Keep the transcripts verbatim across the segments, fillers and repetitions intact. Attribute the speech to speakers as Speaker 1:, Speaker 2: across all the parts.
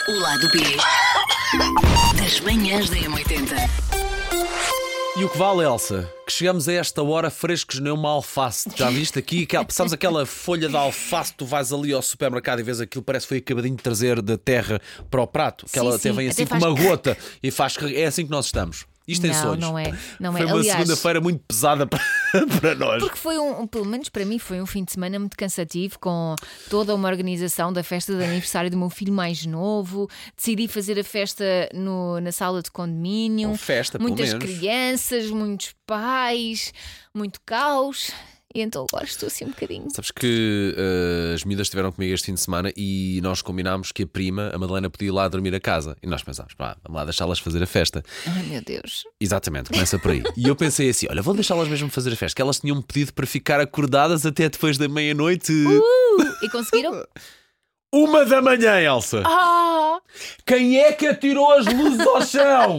Speaker 1: O lado B das manhãs da M oitenta.
Speaker 2: E o que vale, Elsa? Que chegamos a esta hora frescos nem uma alface. Já viste aqui? Sabes aquela folha de alface que tu vais ali ao supermercado e vês aquilo, parece que foi acabadinho de trazer da terra para o prato. Que ela
Speaker 1: Sim,
Speaker 2: até
Speaker 1: sim,
Speaker 2: vem
Speaker 1: até
Speaker 2: assim com
Speaker 1: faz-
Speaker 2: uma gota e faz. É assim que nós estamos. Isto em
Speaker 1: Não,
Speaker 2: sonhos.
Speaker 1: não é. Não é.
Speaker 2: Foi uma
Speaker 1: Aliás,
Speaker 2: segunda-feira muito pesada para, para nós.
Speaker 1: porque foi um, um- pelo menos para mim, foi um fim de semana muito cansativo, com toda uma organização da festa de aniversário do meu filho mais novo. Decidi fazer a festa no- na sala de condomínio.
Speaker 2: Com festa, pelo
Speaker 1: Muitas
Speaker 2: menos.
Speaker 1: crianças, muitos pais, muito caos. E então agora estou assim um bocadinho.
Speaker 2: Sabes que uh, as miúdas estiveram comigo este fim de semana e nós combinámos que a prima, a Madalena, podia ir lá dormir a casa. E nós pensámos, pá, vamos lá deixá-las fazer a festa.
Speaker 1: Ai meu Deus.
Speaker 2: Exatamente, começa por aí. E eu pensei assim: olha, vou deixá-las mesmo fazer a festa, que elas tinham-me pedido para ficar acordadas até depois da meia-noite.
Speaker 1: Uh, e conseguiram?
Speaker 2: Uma da manhã, Elsa!
Speaker 1: Ah!
Speaker 2: Quem é que atirou as luzes ao chão?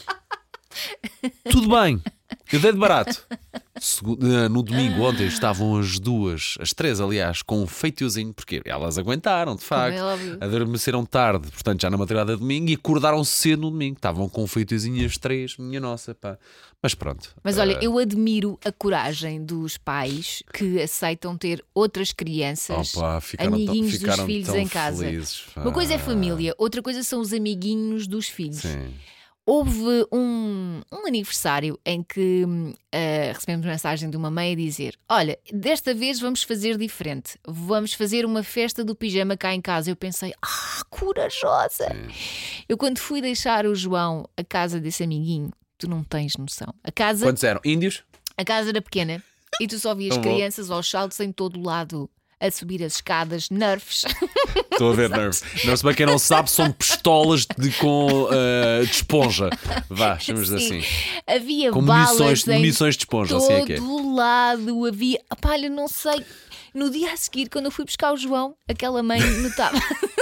Speaker 2: Tudo bem, eu dei de barato. Segu- eh, No domingo, ontem, estavam as duas, as três, aliás, com um feitiozinho, porque elas aguentaram, de facto.
Speaker 1: é óbvio.
Speaker 2: Adormeceram tarde, portanto, já na madrugada de domingo, e acordaram cedo no domingo. Estavam com um feitiozinho as três, minha nossa, pá. Mas pronto.
Speaker 1: Mas olha,
Speaker 2: eh,
Speaker 1: eu admiro a coragem dos pais que aceitam ter outras crianças,
Speaker 2: opa, ficaram tão-
Speaker 1: amiguinhos
Speaker 2: ficaram
Speaker 1: dos filhos
Speaker 2: tão
Speaker 1: em casa.
Speaker 2: felizes, pá.
Speaker 1: Uma coisa é família, outra coisa são os amiguinhos dos filhos.
Speaker 2: Sim.
Speaker 1: Houve um, um aniversário em que hum, ah, recebemos mensagem de uma mãe a dizer: olha, desta vez vamos fazer diferente. Vamos fazer uma festa do pijama cá em casa. Eu pensei, ah, corajosa! Eu quando fui deixar o João à casa desse amiguinho, tu não tens noção. A casa,
Speaker 2: Quantos eram? Índios?
Speaker 1: a casa era pequena e tu só vias
Speaker 2: Tão bom.
Speaker 1: crianças aos saltos em todo o lado a subir as escadas, nerfs.
Speaker 2: Estou a ver, nervos. Não, se bem quem não sabe, são pistolas de, com, eh, de esponja. Vá, chamamos
Speaker 1: Sim.
Speaker 2: assim.
Speaker 1: Havia
Speaker 2: Com
Speaker 1: balas
Speaker 2: munições,
Speaker 1: em
Speaker 2: munições de esponja, assim é que é.
Speaker 1: todo o lado. Havia, pá, olha, não sei. No dia a seguir, quando eu fui buscar o João, aquela mãe notava.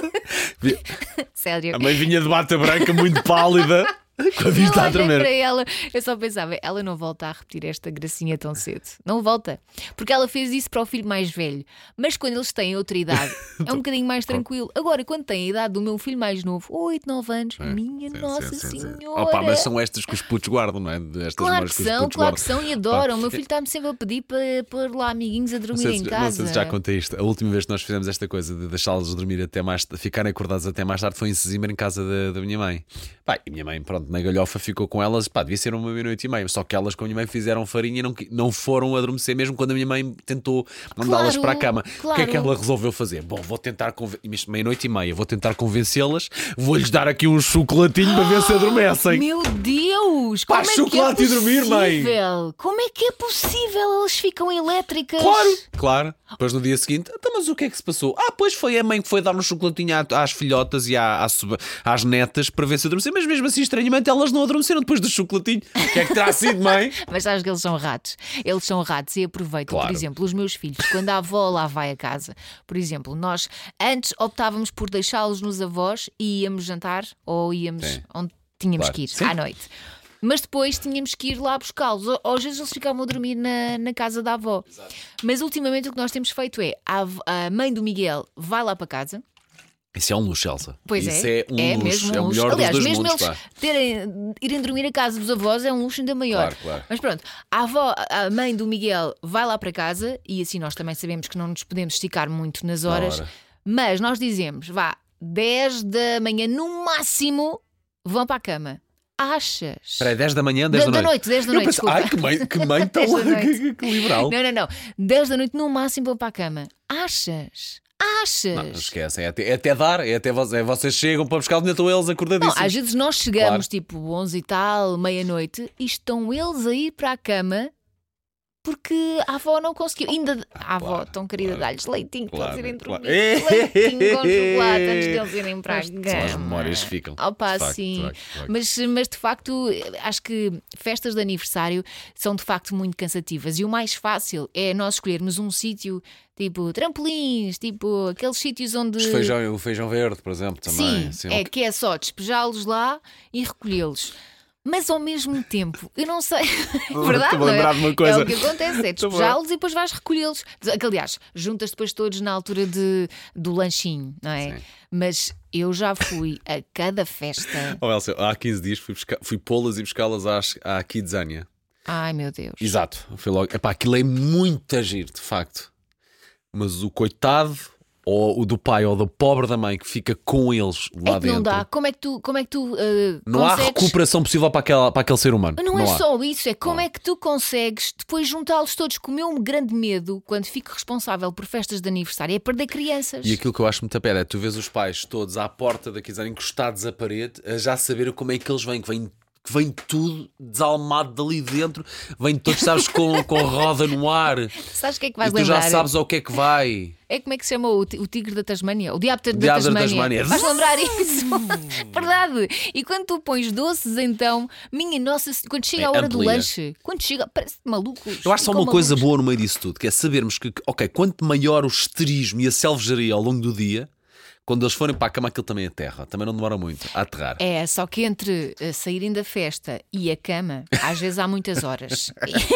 Speaker 1: Sério.
Speaker 2: A mãe vinha de bata branca, muito pálida, com a
Speaker 1: Eu
Speaker 2: vista a
Speaker 1: olhei
Speaker 2: tremer.
Speaker 1: para ela, eu só pensava, ela não volta a repetir esta gracinha tão cedo. Não volta. Porque ela fez isso para o filho mais velho. Mas quando eles têm outra idade, é um bocadinho mais tranquilo. Agora, quando tem a idade do meu filho mais novo, oito, nove anos, minha
Speaker 2: Sim,
Speaker 1: Nossa
Speaker 2: sim, sim, sim.
Speaker 1: Senhora.
Speaker 2: Opa, mas são estas que os putos guardam, não é? Estas
Speaker 1: Claro
Speaker 2: memórias
Speaker 1: que
Speaker 2: que os
Speaker 1: são,
Speaker 2: putos
Speaker 1: claro
Speaker 2: guardam.
Speaker 1: que são e adoram.
Speaker 2: Pá,
Speaker 1: O meu filho está-me sempre a pedir para pôr lá amiguinhos a
Speaker 2: Não
Speaker 1: dormir
Speaker 2: sei,
Speaker 1: em
Speaker 2: se,
Speaker 1: casa.
Speaker 2: não sei se já contei isto. A última vez que nós fizemos esta coisa de deixá-los dormir até mais, ficarem acordados até mais tarde, foi em Sesimbra, em casa da, da minha mãe. Pá, e a minha mãe, pronto, na galhofa ficou com elas. Pá, devia ser uma meia-noite e meia. Só que elas com a minha mãe fizeram farinha e não, não foram adormecer, mesmo quando a minha mãe tentou mandá-las
Speaker 1: Claro,
Speaker 2: para a cama. O que é
Speaker 1: claro.
Speaker 2: que ela resolveu fazer? Bom, vou tentar conven... meia-noite e meia, vou tentar convencê-las, vou-lhes dar aqui um chocolatinho para ver se adormecem.
Speaker 1: Meu Deus!
Speaker 2: Pá,
Speaker 1: Como é
Speaker 2: chocolate
Speaker 1: que é
Speaker 2: e dormir, mãe.
Speaker 1: possível? Como é que é possível? Elas ficam elétricas.
Speaker 2: Claro, claro. Depois no dia seguinte, então, mas o que é que se passou? Ah, pois foi a mãe que foi dar um chocolatinho à- às filhotas e à- à sub- às netas para ver se adormeciam, mas mesmo assim, estranhamente, elas não adormeceram depois do chocolatinho. O que é que terá sido, mãe?
Speaker 1: Mas sabes que eles são ratos. Eles são ratos e aproveitam,
Speaker 2: Claro.
Speaker 1: por exemplo, os meus filhos, quando a avó lá vai a casa. Por exemplo, nós antes optávamos por deixá-los nos avós e íamos jantar ou íamos
Speaker 2: Sim.
Speaker 1: onde tínhamos
Speaker 2: Claro.
Speaker 1: que ir,
Speaker 2: Sim.
Speaker 1: à noite. Mas depois tínhamos que ir lá buscá-los. Ou- ou Às vezes eles ficavam a dormir na, na casa da avó. Mas ultimamente o que nós temos feito é a, av- a mãe do Miguel vai lá para casa.
Speaker 2: Isso é um luxo, Elsa.
Speaker 1: Pois
Speaker 2: Isso
Speaker 1: é,
Speaker 2: é um luxo.
Speaker 1: mesmo
Speaker 2: É
Speaker 1: um
Speaker 2: o
Speaker 1: luxo.
Speaker 2: melhor
Speaker 1: Aliás,
Speaker 2: dos dois
Speaker 1: mesmo
Speaker 2: mundos,
Speaker 1: eles
Speaker 2: pá.
Speaker 1: terem, irem dormir a casa dos avós é um luxo ainda maior.
Speaker 2: Claro, claro.
Speaker 1: Mas pronto, a avó, a mãe do Miguel vai lá para casa e assim nós também sabemos que não nos podemos esticar muito nas horas.
Speaker 2: hora.
Speaker 1: Mas nós dizemos, vá, dez da manhã no máximo vão para a cama. Achas?
Speaker 2: Espera aí, dez da manhã, dez
Speaker 1: Da-
Speaker 2: da
Speaker 1: da
Speaker 2: noite.
Speaker 1: noite, dez da
Speaker 2: Eu
Speaker 1: noite,
Speaker 2: pensei,
Speaker 1: desculpa.
Speaker 2: ai, que mãe, que mãe tão
Speaker 1: dez da noite.
Speaker 2: que, que liberal.
Speaker 1: Não, não, não. dez da noite no máximo vão para a cama. Achas? Achas?
Speaker 2: Não, esquecem, é até, é até dar, é até vocês, é, vocês chegam para buscar, ainda estão eles
Speaker 1: Não,
Speaker 2: acordadíssimos.
Speaker 1: às vezes nós chegamos
Speaker 2: Claro.
Speaker 1: tipo onze e tal, meia-noite, e estão eles a ir para a cama porque a avó não conseguiu. Ainda a avó,
Speaker 2: claro,
Speaker 1: tão querida,
Speaker 2: claro.
Speaker 1: dá-lhes leitinho para
Speaker 2: Claro,
Speaker 1: eles irem
Speaker 2: claro.
Speaker 1: dormir. Leitinho com chocolate antes deles irem para a
Speaker 2: São
Speaker 1: cama.
Speaker 2: as memórias que ficam.
Speaker 1: Opa,
Speaker 2: De facto,
Speaker 1: sim.
Speaker 2: de facto, de facto.
Speaker 1: Mas, mas de facto, acho que festas de aniversário são de facto muito cansativas. E o mais fácil é nós escolhermos um sítio tipo trampolins, tipo aqueles sítios onde.
Speaker 2: Os feijão, o feijão verde, por exemplo, também.
Speaker 1: Sim,
Speaker 2: Sim,
Speaker 1: é
Speaker 2: ok.
Speaker 1: que é só despejá-los lá e recolhê-los. Mas ao mesmo tempo, eu não sei.
Speaker 2: Estou-me
Speaker 1: Verdade,
Speaker 2: a
Speaker 1: não
Speaker 2: lembrar
Speaker 1: é?
Speaker 2: de uma coisa.
Speaker 1: É o que acontece, é despejá-los e depois vais recolhê-los. Que, aliás, juntas depois todos na altura de, do lanchinho, não é?
Speaker 2: Sim.
Speaker 1: Mas eu já fui a cada festa.
Speaker 2: Oh, Elsa, há quinze dias fui, buscar- fui pô-las e buscá-las às- à Kidzania.
Speaker 1: Ai meu Deus.
Speaker 2: Exato. Foi logo. Epá, aquilo é muito agir, de facto. Mas o coitado, ou o do pai ou do pobre da mãe que fica com eles lá
Speaker 1: É que
Speaker 2: dentro.
Speaker 1: não dá. Como é que tu, como é que tu uh,
Speaker 2: Não há
Speaker 1: consegues...
Speaker 2: recuperação possível para, aquela, para aquele ser humano.
Speaker 1: Não, é
Speaker 2: há.
Speaker 1: só isso, é como
Speaker 2: Não.
Speaker 1: é que tu consegues depois juntá-los todos. Com o meu grande medo, quando fico responsável por festas de aniversário, é perder crianças.
Speaker 2: E aquilo que eu acho muito a pé é tu vês os pais todos à porta da Kidzania encostados à parede a já saber como é que eles vêm, que vêm, que vem tudo desalmado dali dentro, vem todos, sabes, com, com roda no ar.
Speaker 1: Sabes o que é que
Speaker 2: E
Speaker 1: vais
Speaker 2: tu
Speaker 1: lembrar?
Speaker 2: já sabes ao que é que vai.
Speaker 1: É como é que se chama o, ti- o tigre da Tasmânia? O diabo da
Speaker 2: Diabo da
Speaker 1: Tasmânia.
Speaker 2: Tasmânia.
Speaker 1: Vais lembrar isso? Verdade. E quando tu pões doces, então, minha nossa, quando chega
Speaker 2: É,
Speaker 1: a hora do
Speaker 2: amplia.
Speaker 1: lanche, quando chega, parece malucos.
Speaker 2: Eu acho só
Speaker 1: ficam
Speaker 2: uma coisa
Speaker 1: malucos.
Speaker 2: boa no meio disso tudo, que é sabermos que, ok, quanto maior o esterismo e a selvageria ao longo do dia, quando eles forem para a cama, aquilo também é terra. Também não demora muito a aterrar.
Speaker 1: É, só que entre uh, saírem da festa e a cama, às vezes há muitas horas.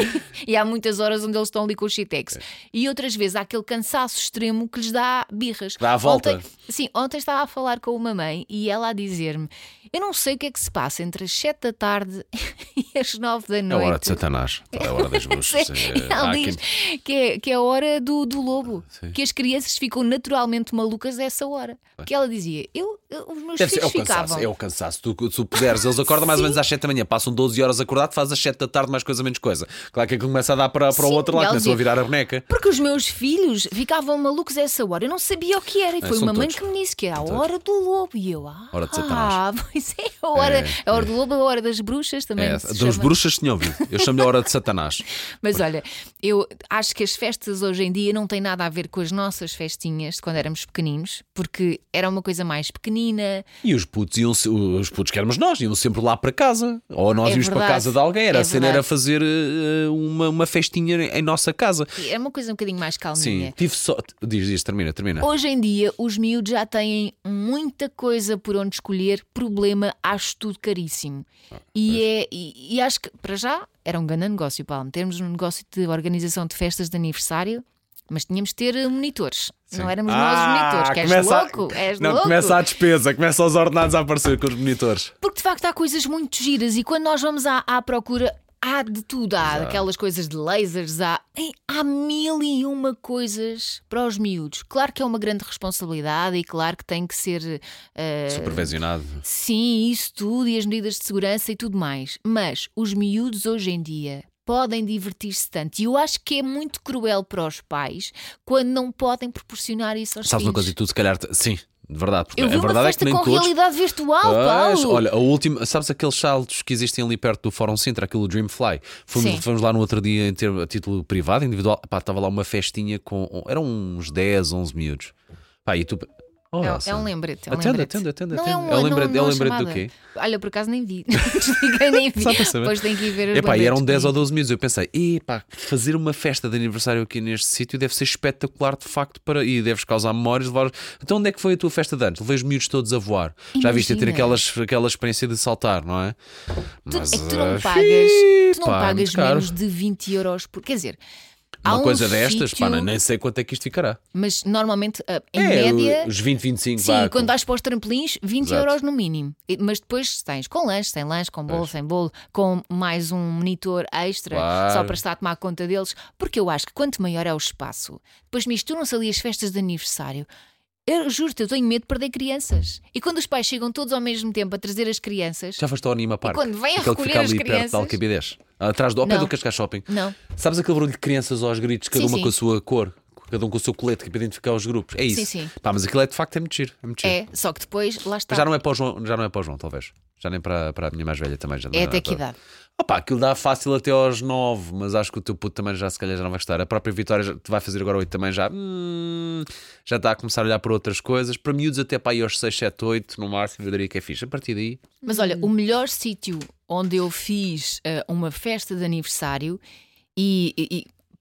Speaker 1: E, e há muitas horas onde eles estão ali com o shitex. E outras vezes há aquele cansaço extremo que lhes dá birras.
Speaker 2: Dá a volta.
Speaker 1: Ontem, sim, ontem estava a falar com uma mãe e ela a dizer-me: eu não sei o que é que se passa entre as sete da tarde e as nove da
Speaker 2: É a
Speaker 1: noite.
Speaker 2: hora de Satanás. É a hora das bruxas.
Speaker 1: E
Speaker 2: É,
Speaker 1: ela
Speaker 2: há
Speaker 1: diz
Speaker 2: quem-
Speaker 1: que é, que é a hora do, do lobo,
Speaker 2: Sim.
Speaker 1: que as crianças ficam naturalmente malucas a essa hora. Que ela dizia: eu, eu- os meus
Speaker 2: Deve ser, é
Speaker 1: filhos
Speaker 2: o cansaço,
Speaker 1: ficavam.
Speaker 2: é o cansaço. Tu, tu puderes, eles acordam mais ou menos às sete da manhã, passam doze horas acordado, faz às sete da tarde, mais coisa, menos coisa. Claro que aquilo começa a dar para, para o
Speaker 1: Sim,
Speaker 2: outro lado,
Speaker 1: ela
Speaker 2: começam a
Speaker 1: dizia-
Speaker 2: virar a boneca.
Speaker 1: Porque os meus filhos ficavam malucos a essa hora. Eu não sabia o que era. E
Speaker 2: É,
Speaker 1: foi
Speaker 2: são
Speaker 1: uma mãe
Speaker 2: todos.
Speaker 1: que me disse que era a
Speaker 2: Todos.
Speaker 1: hora do lobo. E eu, ah,
Speaker 2: Hora de Satanás.
Speaker 1: pois é, a hora,
Speaker 2: É,
Speaker 1: a hora do lobo, a hora das bruxas também.
Speaker 2: É,
Speaker 1: se
Speaker 2: das
Speaker 1: chama.
Speaker 2: bruxas tinham ouvido. Eu chamo-lhe a hora de Satanás.
Speaker 1: Mas olha, eu acho que as festas hoje em dia não têm nada a ver com as nossas festinhas de quando éramos pequeninos, porque era uma coisa mais pequenina.
Speaker 2: E os putos iam, os putos que éramos nós, iam sempre lá para casa. Ou nós
Speaker 1: É
Speaker 2: íamos para
Speaker 1: verdade.
Speaker 2: casa de alguém. Era
Speaker 1: É
Speaker 2: a cena, era
Speaker 1: verdade.
Speaker 2: fazer eh, uma, uma festinha em nossa casa.
Speaker 1: Era uma coisa um bocadinho mais
Speaker 2: Sim,
Speaker 1: calminha.
Speaker 2: tive só. Diz, diz, termina, termina.
Speaker 1: Hoje em dia, os miúdos já têm muita coisa por onde escolher. Problema, acho tudo caríssimo. e, é, e, e acho que, para já, era um grande negócio, Paulo. Metermos um negócio de organização de festas de aniversário, mas tínhamos de ter eh, monitores.
Speaker 2: Sim.
Speaker 1: Não éramos
Speaker 2: Ah,
Speaker 1: nós os monitores. Que és
Speaker 2: começa a-
Speaker 1: louco? És
Speaker 2: Não,
Speaker 1: louco?
Speaker 2: começa a despesa, começa os ordenados a aparecer com os monitores.
Speaker 1: Porque de facto há coisas muito giras e quando nós vamos à, à procura, há de tudo. Há
Speaker 2: Exato.
Speaker 1: aquelas coisas de lasers, há, Ei, há mil e uma coisas para os miúdos. Claro que é uma grande responsabilidade e claro que tem que ser. eh,
Speaker 2: Supervisionado.
Speaker 1: Sim, isso tudo e as medidas de segurança e tudo mais. Mas os miúdos hoje em dia podem divertir-se tanto. E eu acho que é muito cruel para os pais quando não podem proporcionar isso aos
Speaker 2: Sabes uma
Speaker 1: filhos.
Speaker 2: coisa, e tu se calhar. Sim, de verdade. Porque
Speaker 1: Eu vi
Speaker 2: a
Speaker 1: uma
Speaker 2: verdade é
Speaker 1: festa
Speaker 2: que nem
Speaker 1: com
Speaker 2: todos.
Speaker 1: realidade virtual,
Speaker 2: Pois,
Speaker 1: Paulo.
Speaker 2: olha, a última, sabes aqueles saltos que existem ali perto do Fórum Sintra, aquilo do Dreamfly? Fomos,
Speaker 1: Sim.
Speaker 2: fomos lá no outro dia em ter, a título privado, individual. Pá, estava lá uma festinha com. Eram uns dez, onze miúdos. Pá, e tu. Oh,
Speaker 1: É,
Speaker 2: Elsa.
Speaker 1: é um lembrete. É um
Speaker 2: Atende,
Speaker 1: lembrete.
Speaker 2: atende, atende,
Speaker 1: Não
Speaker 2: atende.
Speaker 1: é um,
Speaker 2: É um lembrete-
Speaker 1: não,
Speaker 2: é um
Speaker 1: não
Speaker 2: lembrete do
Speaker 1: chamada.
Speaker 2: quê?
Speaker 1: Olha, por acaso nem vi. Desliguei, nem vi.
Speaker 2: Só para saber.
Speaker 1: Depois tenho que ir ver os
Speaker 2: Epá, e eram
Speaker 1: lembretes
Speaker 2: dez ou
Speaker 1: para
Speaker 2: doze miúdos. Eu pensei, epá, fazer uma festa de aniversário aqui neste sítio deve ser espetacular de facto para... e deves causar memórias. Levar... Então onde é que foi a tua festa de anos? Levei os miúdos todos a voar. Já viste a ter
Speaker 1: Imagina.
Speaker 2: aquelas, aquela experiência de saltar, não é?
Speaker 1: Tu,
Speaker 2: Mas,
Speaker 1: é que tu não
Speaker 2: ah,
Speaker 1: pagas, tu não
Speaker 2: pá,
Speaker 1: pagas
Speaker 2: muito caro.
Speaker 1: menos de vinte euros por. Quer dizer, há
Speaker 2: Uma
Speaker 1: um
Speaker 2: coisa destas,
Speaker 1: sítio,
Speaker 2: pá, nem sei quanto é que isto ficará.
Speaker 1: mas normalmente, ah, em
Speaker 2: É,
Speaker 1: média.
Speaker 2: os vinte, vinte e cinco.
Speaker 1: Sim,
Speaker 2: vá,
Speaker 1: quando
Speaker 2: com-
Speaker 1: vais para os trampolins, vinte
Speaker 2: Exato.
Speaker 1: euros no mínimo. E- Mas depois tens com lanche, sem lanche, com bolo,
Speaker 2: Pois.
Speaker 1: sem bolo, com mais um monitor extra,
Speaker 2: Claro.
Speaker 1: só para estar a tomar conta deles. Porque eu acho que quanto maior é o espaço, depois misturam-se ali as festas de aniversário. Eu juro-te, eu tenho medo de perder crianças. E quando os pais chegam todos ao mesmo tempo a trazer as crianças.
Speaker 2: Já foste ao Anima Park?
Speaker 1: quando vêm a
Speaker 2: Aquele que
Speaker 1: recolher
Speaker 2: fica
Speaker 1: as
Speaker 2: ali perto
Speaker 1: crianças-
Speaker 2: da Alcabidez. Atrás do, ao pé
Speaker 1: Não.
Speaker 2: do Cascais Shopping.
Speaker 1: Não.
Speaker 2: Sabes aquele barulho de crianças aos gritos, cada
Speaker 1: Sim,
Speaker 2: uma
Speaker 1: sim.
Speaker 2: com a sua cor, cada um com o seu colete, que é para identificar os grupos? É isso.
Speaker 1: Sim, sim.
Speaker 2: Pá, mas aquilo é de facto é muito giro. É muito giro.
Speaker 1: É, só que depois, lá está.
Speaker 2: Mas já não é para o João, já não é para o João, talvez. Já nem para, para a minha mais velha também. Já não
Speaker 1: É até
Speaker 2: para-
Speaker 1: que idade?
Speaker 2: Opa, aquilo dá fácil até aos nove, mas acho que o teu puto também já se calhar já não vai estar. A própria Vitória já, te vai fazer agora oito também já. hum, já está a começar a olhar para outras coisas. Para miúdos até para aí aos seis, sete, oito, no máximo, eu diria que é fixe. A partir daí.
Speaker 1: Mas olha, o melhor sítio onde eu fiz ah, uma festa de aniversário e, e- e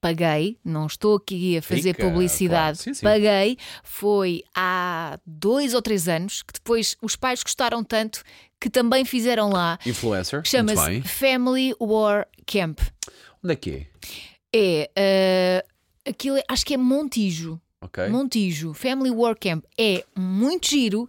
Speaker 1: paguei, não estou aqui a fazer
Speaker 2: Rica,
Speaker 1: publicidade,
Speaker 2: claro. Sim, sim.
Speaker 1: paguei, foi há dois ou três anos, que depois os pais gostaram tanto que também fizeram lá.
Speaker 2: Influencer. Muito
Speaker 1: Chama-se
Speaker 2: bem.
Speaker 1: Family War Camp.
Speaker 2: Onde é que é?
Speaker 1: É, uh, aquilo é- acho que é Montijo.
Speaker 2: Ok.
Speaker 1: Montijo, Family War Camp. É muito giro.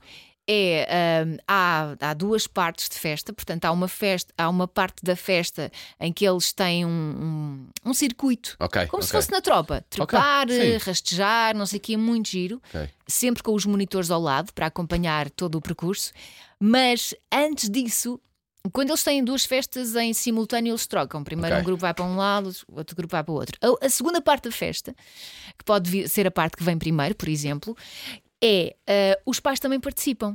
Speaker 1: É, hum, há, há duas partes de festa, portanto há uma, festa, há uma parte da festa em que eles têm um, um, um circuito,
Speaker 2: Ok,
Speaker 1: como se
Speaker 2: ok.
Speaker 1: fosse na tropa, trepar,
Speaker 2: sim.
Speaker 1: rastejar, não sei o que, é muito giro,
Speaker 2: Ok.
Speaker 1: sempre com os monitores ao lado para acompanhar todo o percurso, mas antes disso, quando eles têm duas festas em simultâneo, eles trocam. Primeiro
Speaker 2: Ok.
Speaker 1: um grupo vai para um lado, o outro grupo vai para o outro. A, a segunda parte da festa, que pode vir- ser a parte que vem primeiro, por exemplo, é uh, os pais também participam.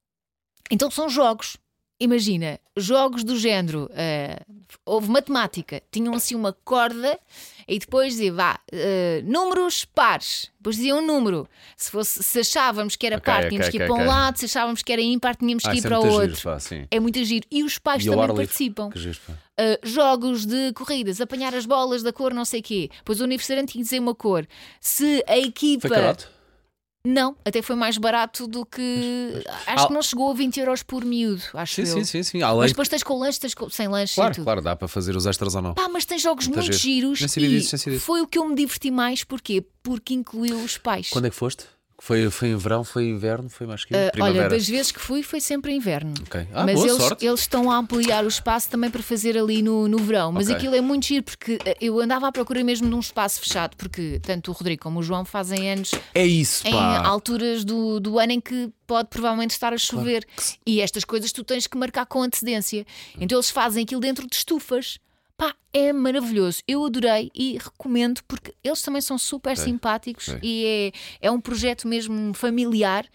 Speaker 1: Então são jogos. Imagina, jogos do género. uh, houve matemática, tinham assim uma corda e depois dizia, vá, uh, números pares. Depois dizia um número. Se, fosse, se achávamos que era
Speaker 2: Ok,
Speaker 1: par,
Speaker 2: ok,
Speaker 1: tínhamos que ir
Speaker 2: ok,
Speaker 1: para um
Speaker 2: ok.
Speaker 1: lado, se achávamos que era ímpar, tínhamos
Speaker 2: Ah,
Speaker 1: que ir
Speaker 2: isso é
Speaker 1: para o
Speaker 2: muito
Speaker 1: outro.
Speaker 2: giro, pá, sim.
Speaker 1: É muito giro. E os pais
Speaker 2: E ao
Speaker 1: também
Speaker 2: ar livre.
Speaker 1: participam.
Speaker 2: Que giro, pá.
Speaker 1: Uh, jogos de corridas, apanhar as bolas da cor não sei quê. Pois o aniversariante tinha que dizer uma cor. Se a equipa...
Speaker 2: Foi carato?
Speaker 1: Não, até foi mais barato do que... Acho
Speaker 2: Ah.
Speaker 1: que não chegou a vinte euros por miúdo, acho
Speaker 2: Sim,
Speaker 1: eu.
Speaker 2: sim, sim, sim. Além
Speaker 1: Mas
Speaker 2: de...
Speaker 1: depois tens com lanche, tens com... sem lanche e
Speaker 2: Claro,
Speaker 1: tudo.
Speaker 2: claro, dá para fazer os extras ou não.
Speaker 1: Pá, mas tem jogos
Speaker 2: Muito
Speaker 1: muito
Speaker 2: giro.
Speaker 1: giros
Speaker 2: Nem sabia
Speaker 1: e
Speaker 2: disso, nem sabia disso.
Speaker 1: foi o que eu me diverti mais. Porquê? Porque incluiu os pais.
Speaker 2: Quando é que foste? Foi, foi em verão, foi inverno, foi mais que
Speaker 1: Uh,
Speaker 2: primavera.
Speaker 1: olha, das vezes que fui foi sempre inverno.
Speaker 2: Ok. Ah,
Speaker 1: Mas
Speaker 2: boa
Speaker 1: eles,
Speaker 2: sorte.
Speaker 1: eles estão a ampliar o espaço também para fazer ali no, no verão. Mas
Speaker 2: Ok.
Speaker 1: aquilo é muito giro porque uh, eu andava à procura mesmo de um espaço fechado, porque tanto o Rodrigo como o João fazem anos
Speaker 2: É isso,
Speaker 1: em
Speaker 2: pá.
Speaker 1: alturas do, do ano em que pode provavelmente estar a chover. E estas coisas tu tens que marcar com antecedência. Então eles fazem aquilo dentro de estufas. Pá, é maravilhoso. Eu adorei e recomendo porque eles também são super
Speaker 2: Ok,
Speaker 1: simpáticos
Speaker 2: ok.
Speaker 1: e é, é um projeto mesmo familiar.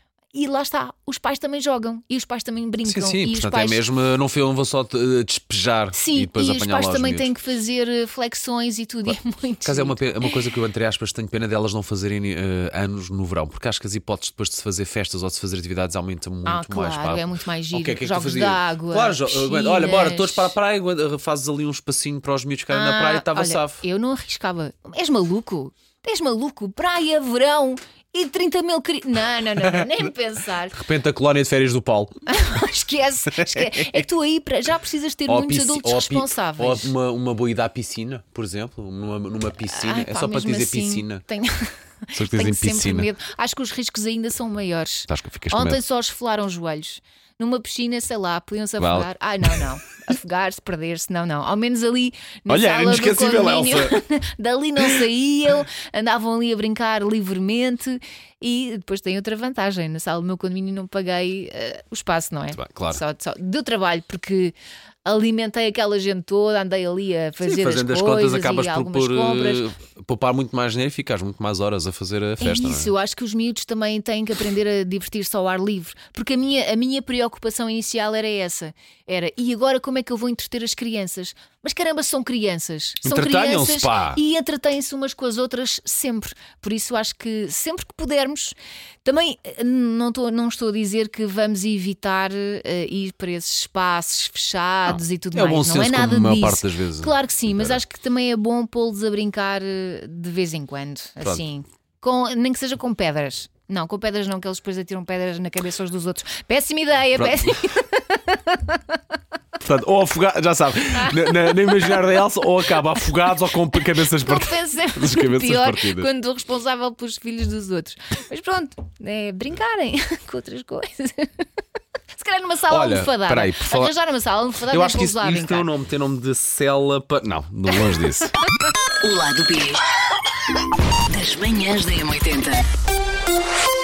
Speaker 1: E lá está, os pais também jogam e os pais também brincam.
Speaker 2: Sim, sim,
Speaker 1: e os
Speaker 2: portanto
Speaker 1: pais...
Speaker 2: é mesmo, não foi um vou só eh, despejar
Speaker 1: Sim,
Speaker 2: e depois
Speaker 1: e os
Speaker 2: apanhar
Speaker 1: pais
Speaker 2: lá os
Speaker 1: também
Speaker 2: miúdos.
Speaker 1: têm que fazer eh, flexões e tudo. E é muito
Speaker 2: Por acaso é uma,
Speaker 1: giro.
Speaker 2: pe- é uma coisa que eu, entre aspas, tenho pena delas não fazerem eh, anos no verão, porque acho que as hipóteses depois de se fazer festas ou de se fazer atividades aumentam muito
Speaker 1: Ah,
Speaker 2: mais.
Speaker 1: claro,
Speaker 2: Pá.
Speaker 1: é muito mais giro.
Speaker 2: Ok, o que é que tu
Speaker 1: Jogos de
Speaker 2: fazias?
Speaker 1: água,
Speaker 2: Claro, jo-
Speaker 1: piscinas.
Speaker 2: olha, bora, todos para a praia, aguenta- fazes ali um espacinho para os miúdos ficarem na
Speaker 1: Ah,
Speaker 2: praia e estava
Speaker 1: olha,
Speaker 2: safo.
Speaker 1: Eu não arriscava. És maluco? És maluco? Praia, verão e trinta mil crianças. Não, não, não, não, nem pensar.
Speaker 2: De repente a colónia de férias do Paulo.
Speaker 1: Esquece, esquece. É que tu aí pra- já precisas ter
Speaker 2: Ou a
Speaker 1: muitos
Speaker 2: pisci-
Speaker 1: adultos
Speaker 2: ou a pi-
Speaker 1: responsáveis.
Speaker 2: Ou uma, uma boa ida à piscina, por exemplo, numa, numa piscina.
Speaker 1: Ai,
Speaker 2: é
Speaker 1: pá,
Speaker 2: só para te
Speaker 1: mesmo
Speaker 2: dizer
Speaker 1: assim,
Speaker 2: piscina.
Speaker 1: Tenho,
Speaker 2: Só que
Speaker 1: tenho
Speaker 2: dizem
Speaker 1: sempre
Speaker 2: piscina.
Speaker 1: medo. Acho que os riscos ainda são maiores.
Speaker 2: Estás que ficas com
Speaker 1: Ontem
Speaker 2: medo.
Speaker 1: só esfolaram os joelhos. Numa piscina, sei lá, podiam-se
Speaker 2: Vale.
Speaker 1: afogar. Ai, não, não. Afogar-se, perder-se, não, não. Ao menos ali na
Speaker 2: Olha,
Speaker 1: sala do
Speaker 2: inesquecível,
Speaker 1: condomínio,
Speaker 2: Elsa.
Speaker 1: dali não saíam, andavam ali a brincar livremente. E depois tem outra vantagem: na sala do meu condomínio não paguei eh, o espaço, não é?
Speaker 2: Muito bem, claro.
Speaker 1: Só, só deu trabalho, porque alimentei aquela gente toda, andei ali a fazer
Speaker 2: Sim, fazendo
Speaker 1: as
Speaker 2: as
Speaker 1: coisas
Speaker 2: contas acabas
Speaker 1: e
Speaker 2: por,
Speaker 1: algumas
Speaker 2: por,
Speaker 1: compras.
Speaker 2: eh, poupar muito mais dinheiro e ficares muito mais horas a fazer a festa.
Speaker 1: É isso, eu acho que os miúdos também têm que aprender a divertir-se ao ar livre. Porque a minha, a minha preocupação inicial era essa: era, e agora como é que eu vou entreter as crianças? Mas caramba, são crianças. São
Speaker 2: Entretenham-se,
Speaker 1: crianças
Speaker 2: pá.
Speaker 1: e entretêm-se umas com as outras sempre. Por isso acho que sempre que pudermos, também eh, não estou, não estou a dizer que vamos evitar eh, ir para esses espaços fechados e tudo
Speaker 2: é o
Speaker 1: mais.
Speaker 2: bom
Speaker 1: Não
Speaker 2: senso,
Speaker 1: é nada
Speaker 2: como a maior
Speaker 1: disso.
Speaker 2: parte das vezes.
Speaker 1: Claro que sim, mas
Speaker 2: Era.
Speaker 1: acho que também é bom pô-los a brincar eh, de vez em quando, assim, com, nem que seja com pedras. Não, com pedras não, que eles depois atiram pedras na cabeça uns dos outros. Péssima ideia,
Speaker 2: Pronto.
Speaker 1: péssima.
Speaker 2: Portanto, ou afogar, já sabe, na, na, na imaginário da Elsa, ou acaba afogados ou com cabeças partidas.
Speaker 1: Confesso sempre
Speaker 2: As cabeças
Speaker 1: pior
Speaker 2: partidas.
Speaker 1: quando estou responsável pelos filhos dos outros. Mas pronto, é brincarem com outras coisas. Se calhar numa sala
Speaker 2: Olha,
Speaker 1: almofadada.
Speaker 2: peraí, por falar-
Speaker 1: Arranjar uma sala almofadada
Speaker 2: Eu
Speaker 1: e
Speaker 2: acho que
Speaker 1: pô-los
Speaker 2: isso,
Speaker 1: lá a
Speaker 2: isso tem um
Speaker 1: brincar.
Speaker 2: nome, tem nome de cela para. Não, não longe disso.
Speaker 3: O lado B das manhãs da M oitenta.